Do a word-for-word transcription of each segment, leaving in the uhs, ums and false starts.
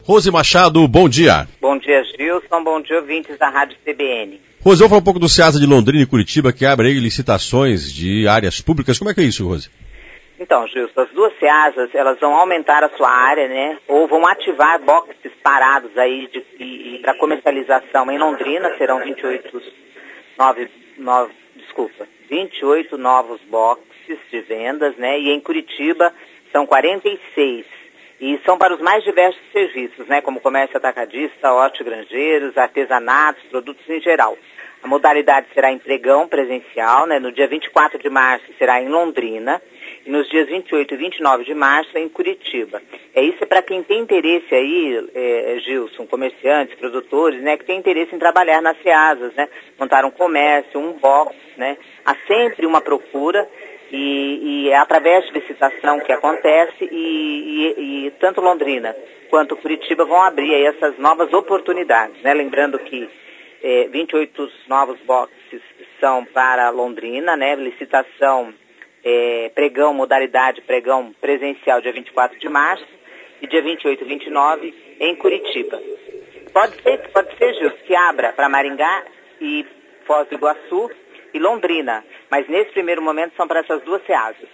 Rose Machado, bom dia. Bom dia, Gilson. Bom dia, ouvintes da Rádio C B N. Rose, vamos falar um pouco do SEASA de Londrina e Curitiba, que abre aí licitações de áreas públicas. Como é que é isso, Rose? Então, Gilson, as duas SEASAs, elas vão aumentar a sua área, né? Ou vão ativar boxes parados aí para comercialização em Londrina. Serão vinte e oito, nove, nove, desculpa, vinte e oito novos boxes de vendas, né? E em Curitiba são quarenta e seis. E são para os mais diversos serviços, né? Como comércio atacadista, hortigranjeiros, artesanatos, produtos em geral. A modalidade será em pregão presencial, né? No dia vinte e quatro de março será em Londrina. E nos dias vinte e oito e vinte e nove de março em Curitiba. É isso para quem tem interesse aí, é, Gilson, comerciantes, produtores, né, que tem interesse em trabalhar nas SEASAs, né, montar um comércio, um box, né, há sempre uma procura e, e é através de licitação que acontece e, e, e tanto Londrina quanto Curitiba vão abrir aí essas novas oportunidades, né, lembrando que é, vinte e oito novos boxes são para Londrina, né, licitação É, pregão, modalidade pregão presencial dia vinte e quatro de março e dia vinte e oito e vinte e nove em Curitiba. Pode ser, pode ser, Gilson, que abra para Maringá e Foz do Iguaçu e Londrina, mas nesse primeiro momento são para essas duas SEASAs.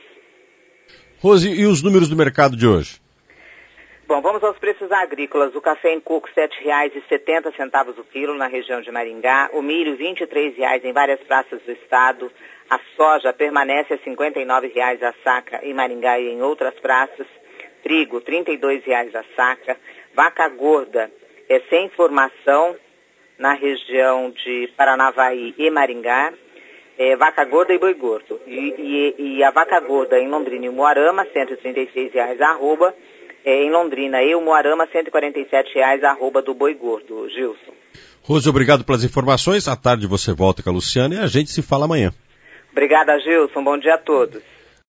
Rose, e os números do mercado de hoje? Bom, vamos aos preços agrícolas. O café em coco sete reais e setenta centavos o quilo na região de Maringá, o milho vinte e três reais em várias praças do estado, a soja permanece a cinquenta e nove reais a saca em Maringá e em outras praças, trigo trinta e dois reais a saca, vaca gorda é sem informação na região de Paranavaí e Maringá, é, vaca gorda e boi gordo. E, e, e a vaca gorda em Londrina e Umuarama, cento e trinta e seis reais a arroba, é, em Londrina e Umuarama, cento e quarenta e sete reais a arroba do boi gordo. Gilson. Rose, obrigado pelas informações. À tarde você volta com a Luciana e a gente se fala amanhã. Obrigada, Gilson. Bom dia a todos.